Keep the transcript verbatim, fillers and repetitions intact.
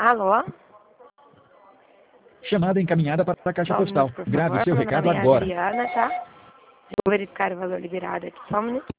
Alô? Chamada encaminhada para a caixa Só um postal. minuto, por Grave favor. seu Meu recado nome é agora. Adriana, tá? Vou verificar o valor liberado aqui. Só um minuto.